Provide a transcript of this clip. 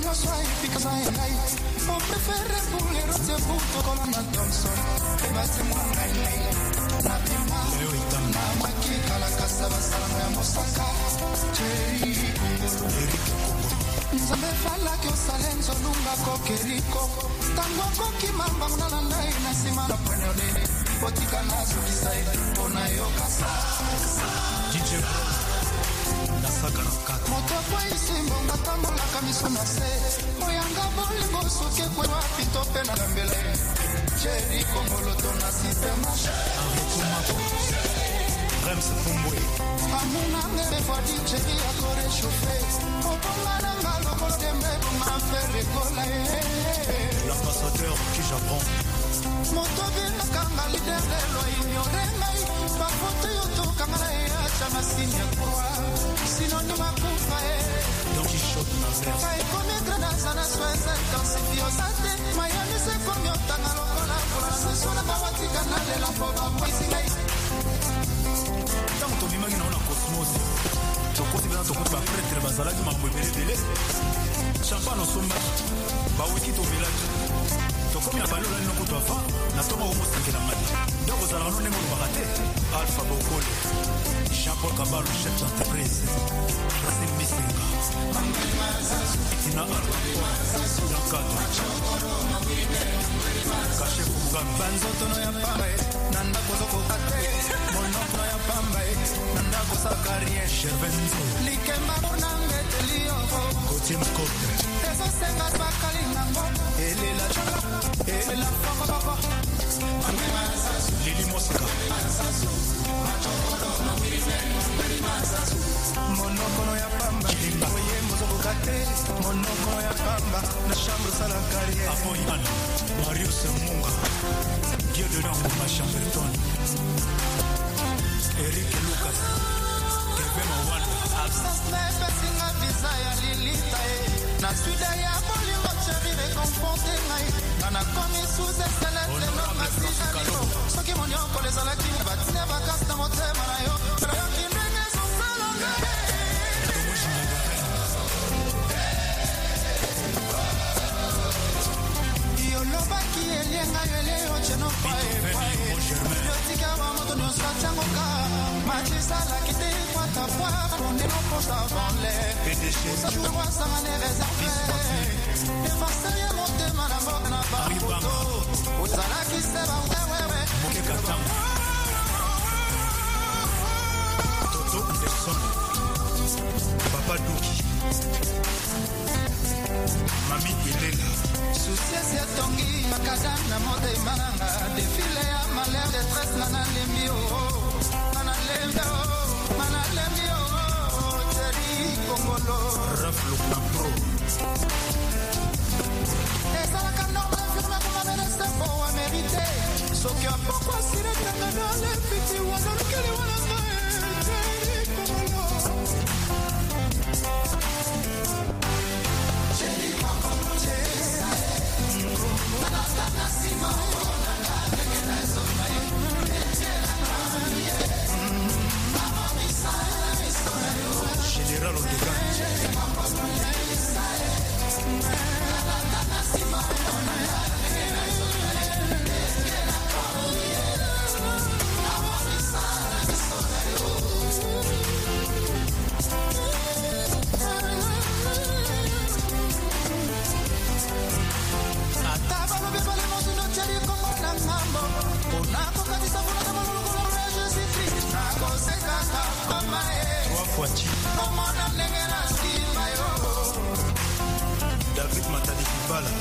your swipe because I like. O prefere pulero te butto con una Thompson. E battimo na bimba. Na makika la casa basala ya mosaka. Cheri Nzambe fala ke osalenzo nunga kokeriko. Tango koki mamba mnala ndai na sima na pwenole. Botika nazo kisai ona yo kasa. DJ Moto kwa isimbo ngatambo na kamiso na se. Moyanga boli boso ke kwe wapi tope na gambele. Cheri kongoloto na sistema. Rems Fumbwe Amuna ngere kwa DJ ya kore chauffé. Oponga na ngalo kote mbebu mafere kola. L'ambassadeur qui j'apprends Moto vina kanga lider de lo ignore ngai. Pafote yoto kangala ya chama sinya kwa. Sinoni makufa Don Quixote na verse Kai kome granaza na sueza intensifiosate. Miami se komiota na lokola kula. Sesona bawatika na lela foba mwisi ngai. Tanto bimaki na ona cosmos. Tokosi bana tokosi ba pretre bazalaki mambo ebele. Champagne osomba. Ba wiki to village. Tokomi ya balola noko to afa. Na toma homo sekela mali. Ndoko zala no nemo bakate. Alpha Bokole. Jean-Paul Kabalo chef d'entreprise. Racine Misenga. Tina Alba. Yankato. Kache Kugan. Banzoto no ya pamba. Nanda kozoko kate. Monoko no ya pamba. Nanda kosakarie. Sherbenzo. Likemba bonange telio. Kotim Kote. Eso sengas bakali nango. Elela chala. Elela papa. Lili Mosca. Monokono ya pamba. Oye mozoko kate. Monokono ya pamba. Na chambre sala carrière. Apoyan. Marius Munga. Dieu de l'Angouma Chamberton. Eric Lucas. Kevin Owanda. Absence nefe singa visa ya lilita Na suida ya boli wacheri reconforte ngai. Nana komi sous excellence no masika lino. Soki monyoko lezala kimi batine bakasta motema na yo. Lobaki elienga yele ocheno pae Yotika wa moto no sachango ka Machisa la kite kwa tapwa Ronde no posa vanle Sa tuwa sa mane rezerve Efase ya monte manambo na bakoto Uzala kiseba wewewe Mokeka tango Toto Anderson Papa Duki Mami Elela Soucieux ya tongi makadam na mode mananga Defile ya malheur de stress nana lembio Nana lembio Teri Kongolo Raflo Kampro Esa la kanombe firme kuma mene sembo wa merite Soki a pokwa sire tenga dale Fiti wana lukele wana kae Teri Kongolo Teri Kongolo General David Matadi Kibala